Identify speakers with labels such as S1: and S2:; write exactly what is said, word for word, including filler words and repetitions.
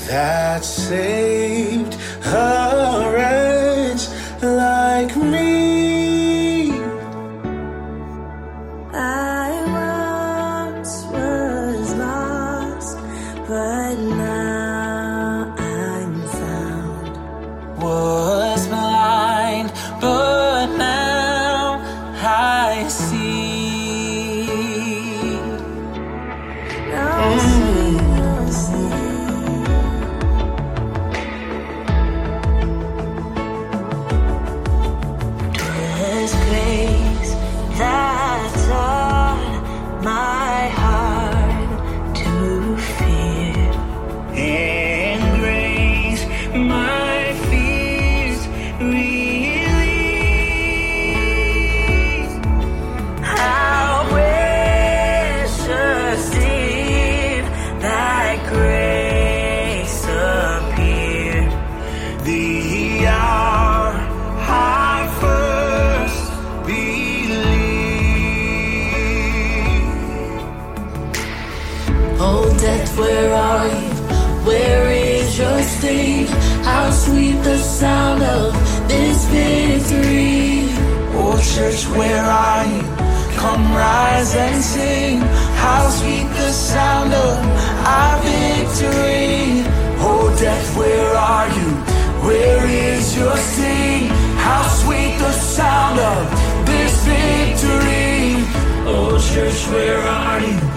S1: that saved a wretch like me.
S2: I once was lost, but now I'm found.
S3: Was blind, but now I see.
S2: Now I see, now I see. Twas grace that taught my heart to fear,
S3: And grace my fears relieved.
S2: how precious did thy grace appear.
S3: The hour I first believed.
S2: Oh, death, where are you? Where is your sting? How sweet the sound of this victory.
S3: Oh, church, where are you? Come rise and sing. How sweet the sound of our victory. Oh, death, where are you? Where is your sting? How sweet the sound of this victory. Oh, church, where are you?